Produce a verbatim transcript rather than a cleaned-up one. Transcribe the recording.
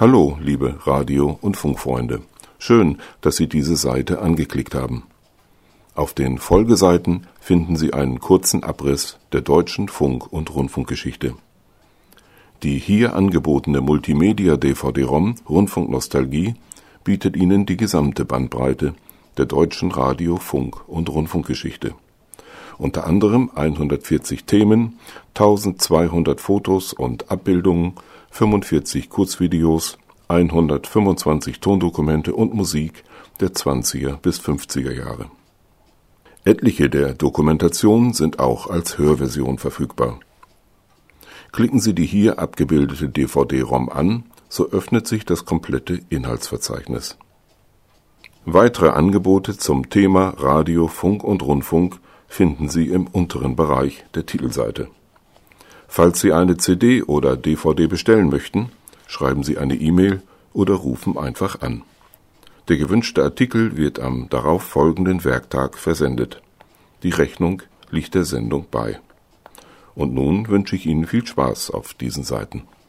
Hallo, liebe Radio- und Funkfreunde. Schön, dass Sie diese Seite angeklickt haben. Auf den Folgeseiten finden Sie einen kurzen Abriss der deutschen Funk- und Rundfunkgeschichte. Die hier angebotene Multimedia-D V D-ROM Rundfunk Nostalgie bietet Ihnen die gesamte Bandbreite der deutschen Radio-, Funk- und Rundfunkgeschichte. Unter anderem hundertvierzig Themen, eintausendzweihundert Fotos und Abbildungen, fünfundvierzig Kurzvideos, hundertfünfundzwanzig Tondokumente und Musik der zwanziger bis fünfziger Jahre. Etliche der Dokumentationen sind auch als Hörversion verfügbar. Klicken Sie die hier abgebildete D V D-ROM an, so öffnet sich das komplette Inhaltsverzeichnis. Weitere Angebote zum Thema Radio, Funk und Rundfunk finden Sie im unteren Bereich der Titelseite. Falls Sie eine C D oder D V D bestellen möchten, schreiben Sie eine E-Mail oder rufen einfach an. Der gewünschte Artikel wird am darauf folgenden Werktag versendet. Die Rechnung liegt der Sendung bei. Und nun wünsche ich Ihnen viel Spaß auf diesen Seiten.